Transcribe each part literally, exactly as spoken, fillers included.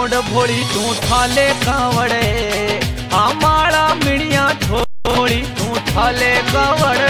छोड़ भोली तू थाले कावड़े, हमारा मिड़िया छोड़ी तू थाले कावड़े।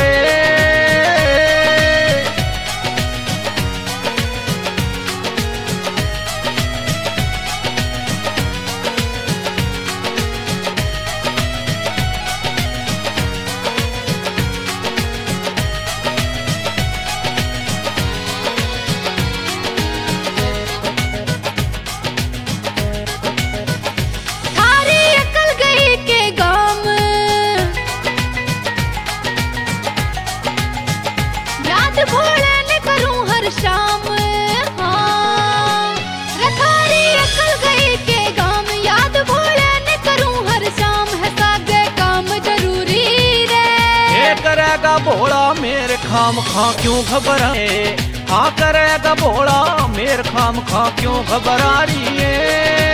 शाम हाँ रखारी अकल गई के गाम, याद भोले ने करूं हर शाम, है सागे काम जरूरी रे। ये करेगा भोला मेरे खाम खा क्यों घबराए, हाँ करेगा भोला मेरे खाम खा क्यों घबरा रही है।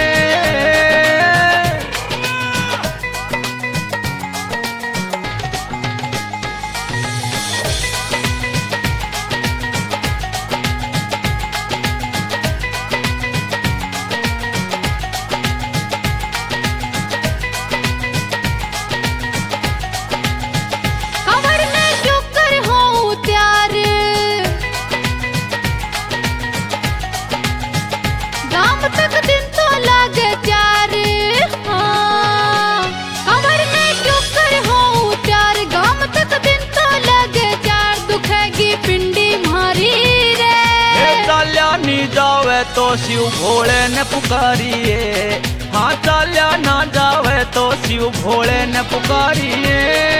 जावे तो शिव भोले ने पुकारिए, हाँ चाल्या ना जावे तो शिव भोले ने पुकारिए।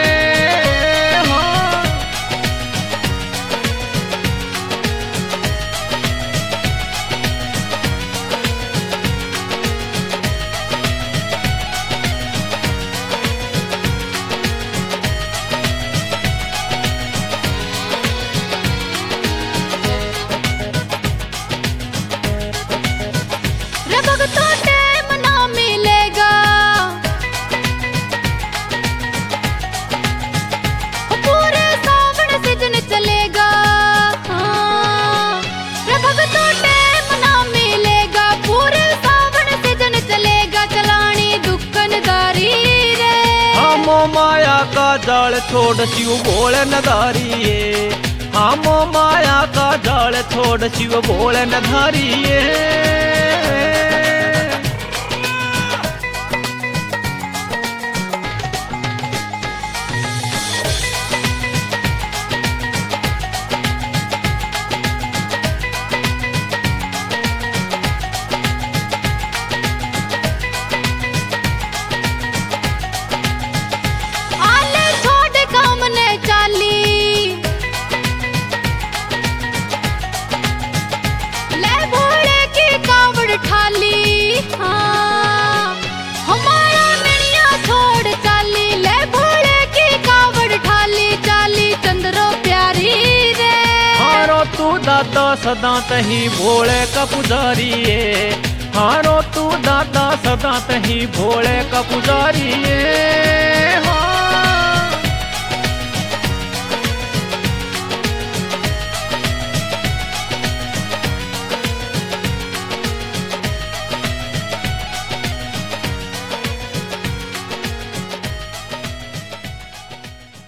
हाँ तो टाइम ना मिलेगा, पूरे सावन सीजन चलेगा। हाँ तो टाइम ना मिलेगा, पूरे सावन सीजन चलेगा, चलानी दुकानदारी रे। हम माया का जाल छोड़ शिव भोले नधारिए, हम माया का जाल छोड़ शिव भोले नधारिए। दाता सदा तही भोले का पुजारी है, हारो तू दाता सदा तही भोले का पुजारी है। हाँ